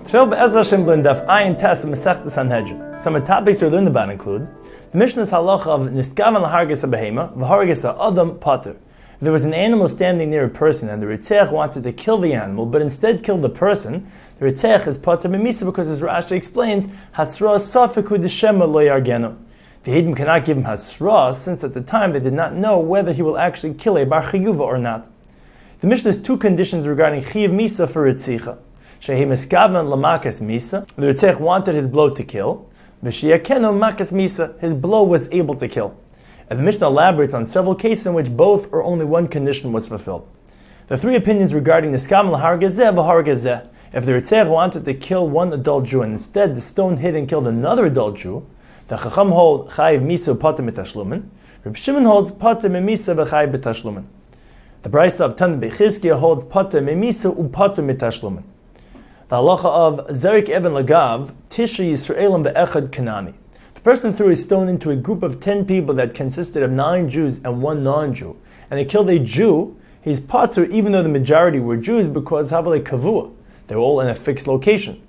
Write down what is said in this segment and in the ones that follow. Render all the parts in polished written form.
Today, Be'ez Hashem, learn Daf Ayin Tes Masechtas Sanhedrin. Some of the topics we learned about include the Mishnah's halacha of Niskavan L'hargis HaBehema, V'hargis HaAdam Pater. If there was an animal standing near a person and the Ritzech wanted to kill the animal, but instead killed the person, the Ritzech is Pater B'misa because, as Rashi explains, Hasra Safiku D'Shema Lo Yargenu. The Edom cannot give him Hasra, since at the time they did not know whether he will actually kill a Bar Chiyuva or not. The Mishnah has two conditions regarding Chiyav Misa for Ritzicha. Shehi Miskavan Lamakas Misa, the Ritzech wanted his blow to kill. V'shiyakenu Makas Misa, his blow was able to kill. And the Mishnah elaborates on several cases in which both or only one condition was fulfilled. The three opinions regarding Niskavan L'hargezeh v'hargezeh. If the Ritzech wanted to kill one adult Jew and instead the stone hit and killed another adult Jew, the Chacham hold Chayiv Misa Pater Mitashlumin. Reb Shimon holds Pater Mimisa v'Chayiv B'Tashlumin. The Brisa of Tana Bechizkiah holds Pater Mimisa u'Pater Mitashlumin. The halacha of Zerik Eben Lagav, Tisha Yisraelim Be'echad Kanani. The person threw a stone into a group of 10 people that consisted of 9 Jews and 1 non-Jew, and they killed a Jew. He's pater even though the majority were Jews because Havale Kavua. They were all in a fixed location.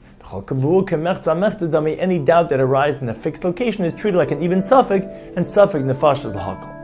Any doubt that arises in a fixed location is treated like an even suffix, and suffix nefashas l'hakal.